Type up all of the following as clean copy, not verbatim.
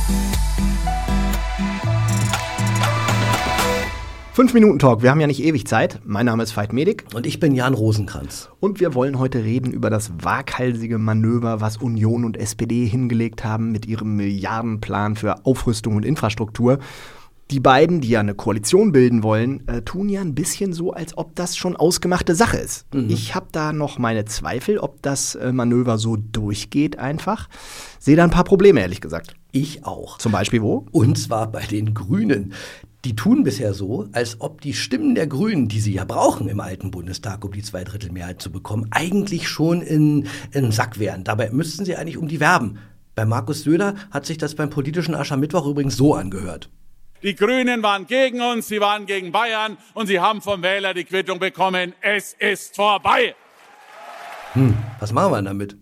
5-Minuten-Talk, wir haben ja nicht ewig Zeit. Mein Name ist Veit Medik. Und ich bin Jan Rosenkranz. Und wir wollen heute reden über das waghalsige Manöver, was Union und SPD hingelegt haben mit ihrem Milliardenplan für Aufrüstung und Infrastruktur. Die beiden, die ja eine Koalition bilden wollen, tun ja ein bisschen so, als ob das schon ausgemachte Sache ist. Ich habe da noch meine Zweifel, ob das Manöver so durchgeht einfach. Sehe da ein paar Probleme, ehrlich gesagt. Ich auch. Zum Beispiel wo? Und zwar bei den Grünen. Die tun bisher so, als ob die Stimmen der Grünen, die sie ja brauchen im alten Bundestag, um die Zweidrittelmehrheit zu bekommen, eigentlich schon in Sack wären. Dabei müssten sie eigentlich um die werben. Bei Markus Söder hat sich das beim politischen Aschermittwoch übrigens so angehört. Die Grünen waren gegen uns, sie waren gegen Bayern und sie haben vom Wähler die Quittung bekommen. Es ist vorbei. Was machen wir denn damit?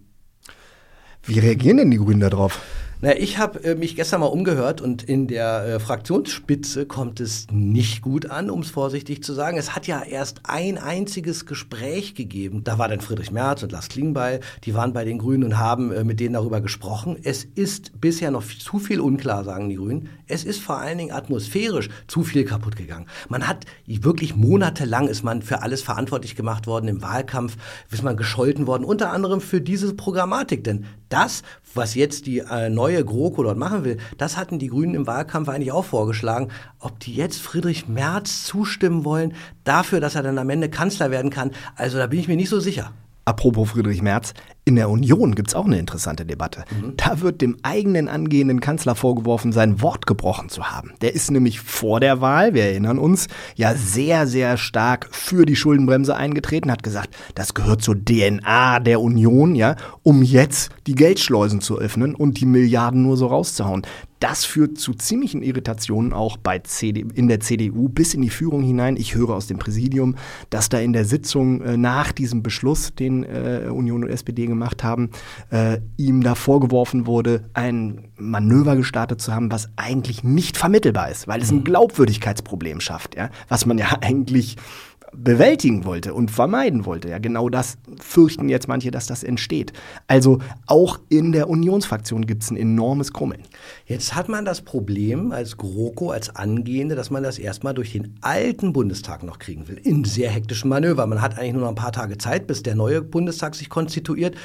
Wie reagieren denn die Grünen da drauf? Na, ich habe mich gestern mal umgehört und in der Fraktionsspitze kommt es nicht gut an, um es vorsichtig zu sagen. Es hat ja erst ein einziges Gespräch gegeben. Da war dann Friedrich Merz und Lars Klingbeil, die waren bei den Grünen und haben mit denen darüber gesprochen. Es ist bisher noch zu viel unklar, sagen die Grünen. Es ist vor allen Dingen atmosphärisch zu viel kaputt gegangen. Man hat wirklich monatelang ist man für alles verantwortlich gemacht worden. Im Wahlkampf ist man gescholten worden, unter anderem für diese Programmatik. Denn das, was jetzt die neue GroKo dort machen will, das hatten die Grünen im Wahlkampf eigentlich auch vorgeschlagen. Ob die jetzt Friedrich Merz zustimmen wollen, dafür, dass er dann am Ende Kanzler werden kann, also da bin ich mir nicht so sicher. Apropos Friedrich Merz, in der Union gibt es auch eine interessante Debatte. Da wird dem eigenen angehenden Kanzler vorgeworfen, sein Wort gebrochen zu haben. Der ist nämlich vor der Wahl, wir erinnern uns, ja sehr, sehr stark für die Schuldenbremse eingetreten, hat gesagt, das gehört zur DNA der Union, ja, um jetzt die Geldschleusen zu öffnen und die Milliarden nur so rauszuhauen. Das führt zu ziemlichen Irritationen auch in der CDU bis in die Führung hinein. Ich höre aus dem Präsidium, dass da in der Sitzung nach diesem Beschluss, den Union und SPD gemacht haben, ihm da vorgeworfen wurde, ein Manöver gestartet zu haben, was eigentlich nicht vermittelbar ist, weil es ein Glaubwürdigkeitsproblem schafft, ja, was man ja eigentlich bewältigen wollte und vermeiden wollte. Ja, genau das fürchten jetzt manche, dass das entsteht. Also auch in der Unionsfraktion gibt es ein enormes Krummeln. Jetzt hat man das Problem als GroKo, als Angehende, dass man das erstmal durch den alten Bundestag noch kriegen will. In sehr hektischen Manöver. Man hat eigentlich nur noch ein paar Tage Zeit, bis der neue Bundestag sich konstituiert.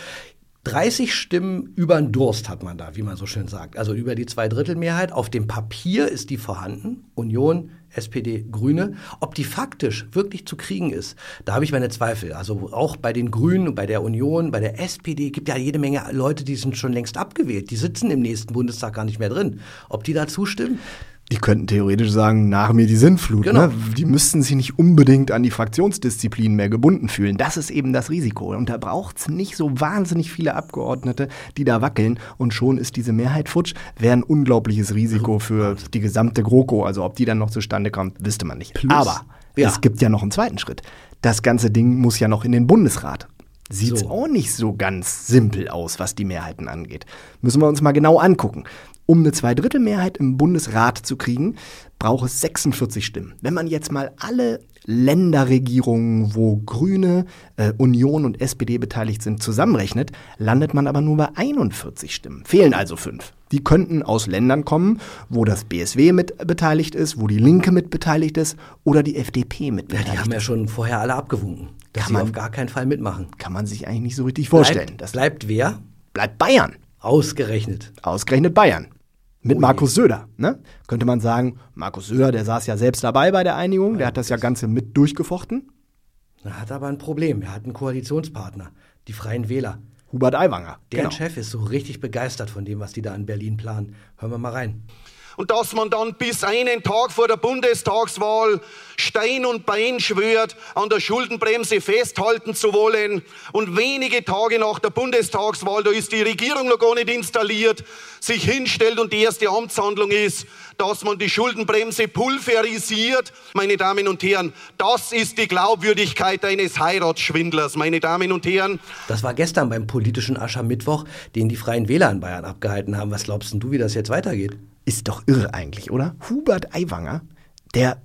30 Stimmen über den Durst hat man da, wie man so schön sagt. Also über die Zweidrittelmehrheit. Auf dem Papier ist die vorhanden. Union, SPD, Grüne. Ob die faktisch wirklich zu kriegen ist, da habe ich meine Zweifel. Also auch bei den Grünen, bei der Union, bei der SPD gibt ja jede Menge Leute, die sind schon längst abgewählt. Die sitzen im nächsten Bundestag gar nicht mehr drin. Ob die da zustimmen? Die könnten theoretisch sagen, nach mir die Sintflut. Genau. Ne? Die müssten sich nicht unbedingt an die Fraktionsdisziplin mehr gebunden fühlen. Das ist eben das Risiko. Und da braucht es nicht so wahnsinnig viele Abgeordnete, die da wackeln. Und schon ist diese Mehrheit futsch. Wäre ein unglaubliches Risiko für die gesamte GroKo. Also ob die dann noch zustande kommt, wüsste man nicht. Plus, aber es gibt ja noch einen zweiten Schritt. Das ganze Ding muss ja noch in den Bundesrat. Sieht's auch nicht so ganz simpel aus, was die Mehrheiten angeht. Müssen wir uns mal genau angucken. Um eine Zweidrittelmehrheit im Bundesrat zu kriegen, braucht es 46 Stimmen. Wenn man jetzt mal alle Länderregierungen, wo Grüne, Union und SPD beteiligt sind, zusammenrechnet, landet man aber nur bei 41 Stimmen. Fehlen also 5. Die könnten aus Ländern kommen, wo das BSW mit beteiligt ist, wo die Linke mit beteiligt ist oder die FDP mit beteiligt ist. Die haben ja schon vorher alle abgewunken, dass sie auf gar keinen Fall mitmachen. Kann man sich eigentlich nicht so richtig vorstellen. Bleibt wer? Bleibt Bayern. Ausgerechnet Bayern. Mit Markus Söder, ne? Könnte man sagen, Markus Söder, der saß ja selbst dabei bei der Einigung, der hat das ja Ganze mit durchgefochten. Er hat aber ein Problem, er hat einen Koalitionspartner, die Freien Wähler. Hubert Aiwanger. Der Chef ist so richtig begeistert von dem, was die da in Berlin planen. Hören wir mal rein. Und dass man dann bis einen Tag vor der Bundestagswahl Stein und Bein schwört, an der Schuldenbremse festhalten zu wollen. Und wenige Tage nach der Bundestagswahl, da ist die Regierung noch gar nicht installiert, sich hinstellt und die erste Amtshandlung ist, dass man die Schuldenbremse pulverisiert. Meine Damen und Herren, das ist die Glaubwürdigkeit eines Heiratsschwindlers, meine Damen und Herren. Das war gestern beim politischen Aschermittwoch, den die Freien Wähler in Bayern abgehalten haben. Was glaubst denn du, wie das jetzt weitergeht? Ist doch irre eigentlich, oder? Hubert Aiwanger, der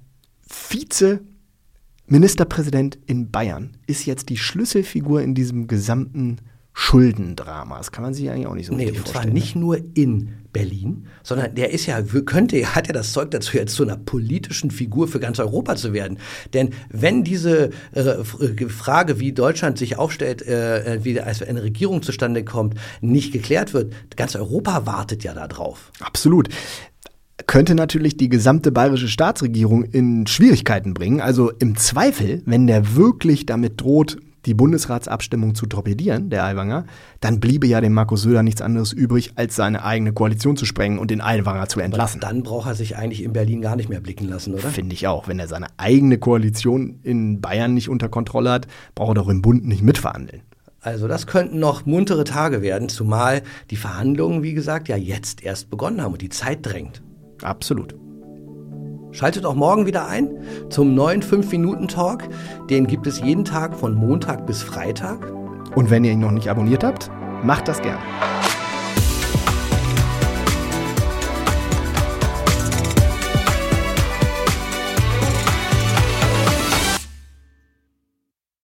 Vize-Ministerpräsident in Bayern, ist jetzt die Schlüsselfigur in diesem gesamten Schuldendramas. Kann man sich eigentlich auch nicht so richtig und zwar vorstellen. nicht nur in Berlin, sondern der ist hat ja das Zeug dazu, jetzt zu einer politischen Figur für ganz Europa zu werden. Denn wenn diese Frage, wie Deutschland sich aufstellt, wie eine Regierung zustande kommt, nicht geklärt wird, ganz Europa wartet ja da drauf. Absolut. Könnte natürlich die gesamte bayerische Staatsregierung in Schwierigkeiten bringen. Also im Zweifel, wenn der wirklich damit droht, die Bundesratsabstimmung zu torpedieren, der Aiwanger, dann bliebe ja dem Markus Söder nichts anderes übrig, als seine eigene Koalition zu sprengen und den Aiwanger zu entlassen. Aber dann braucht er sich eigentlich in Berlin gar nicht mehr blicken lassen, oder? Finde ich auch. Wenn er seine eigene Koalition in Bayern nicht unter Kontrolle hat, braucht er doch im Bund nicht mitverhandeln. Also das könnten noch muntere Tage werden, zumal die Verhandlungen, wie gesagt, ja jetzt erst begonnen haben und die Zeit drängt. Absolut. Schaltet auch morgen wieder ein zum neuen 5-Minuten-Talk. Den gibt es jeden Tag von Montag bis Freitag. Und wenn ihr ihn noch nicht abonniert habt, macht das gerne.